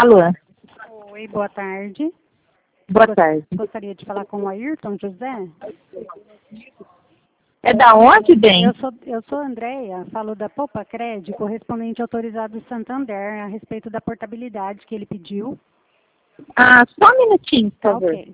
Alô? Oi, boa tarde. Boa tarde. Gostaria de falar com o Ayrton José. É da onde, bem? Eu sou a Andréia, falo da Poupa Cred, correspondente autorizado do Santander, a respeito da portabilidade que ele pediu. Ah, só um minutinho, por Tá favor. ok.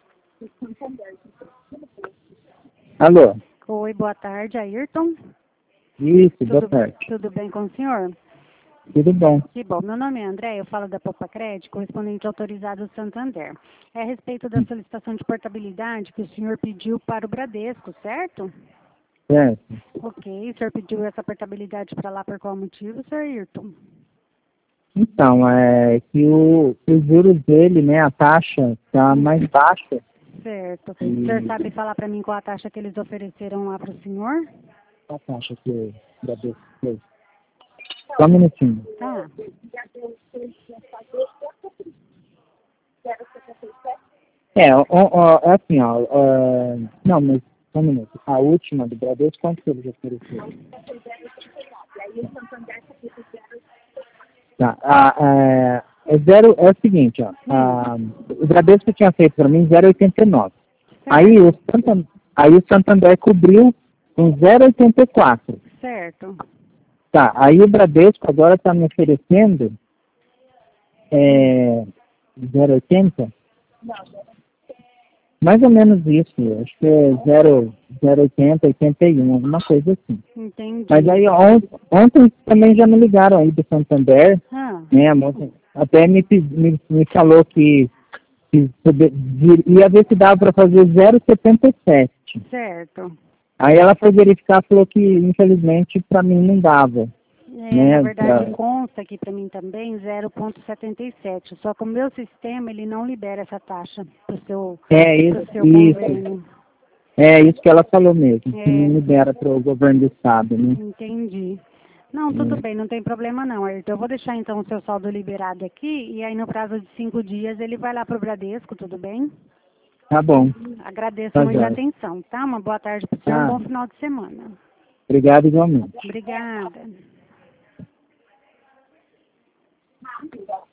Alô? Oi, boa tarde, Ayrton. Isso, boa tarde. Tudo bem com o senhor? Tudo bom? Que bom. Meu nome é André, eu falo da Poupa Cred, correspondente autorizado do Santander. É a respeito da solicitação de portabilidade que o senhor pediu para o Bradesco, certo? Certo. Ok, o senhor pediu essa portabilidade para lá por qual motivo, senhor Ayrton? Então, é que os juros dele, né, a taxa está mais baixa. Certo. O senhor sabe falar para mim qual a taxa que eles ofereceram lá para o senhor? A taxa que eu agradeço. Só um minutinho. Tá. É assim, não, mas só um minuto. A última do Bradesco, quanto que eles ofereceram? Tá, é o seguinte, ó, o Bradesco tinha feito para mim 0,89. Aí o Santander cobriu com 0,84. Certo. Tá, aí o Bradesco agora está me oferecendo 0,80? Mais ou menos isso, acho que é 0,80, 81, alguma coisa assim. Entendi. Mas aí ontem também já me ligaram aí do Santander, né, a moça até me falou que ia ver se dava para fazer 0,77. Certo. Aí ela foi verificar e falou que infelizmente para mim não dava. Né, Na verdade, consta aqui para mim também 0,77. Só que o meu sistema, ele não libera essa taxa para o seu governo. É isso que ela falou mesmo, que não libera para o governo do estado, né? Entendi. Não, tudo bem, não tem problema não, Ayrton. Eu vou deixar então o seu saldo liberado aqui e aí no prazo de 5 dias ele vai lá para o Bradesco, tudo bem? Tá bom. Agradeço muito a atenção, tá? Uma boa tarde para o senhor, um bom final de semana. Obrigado igualmente. Obrigada.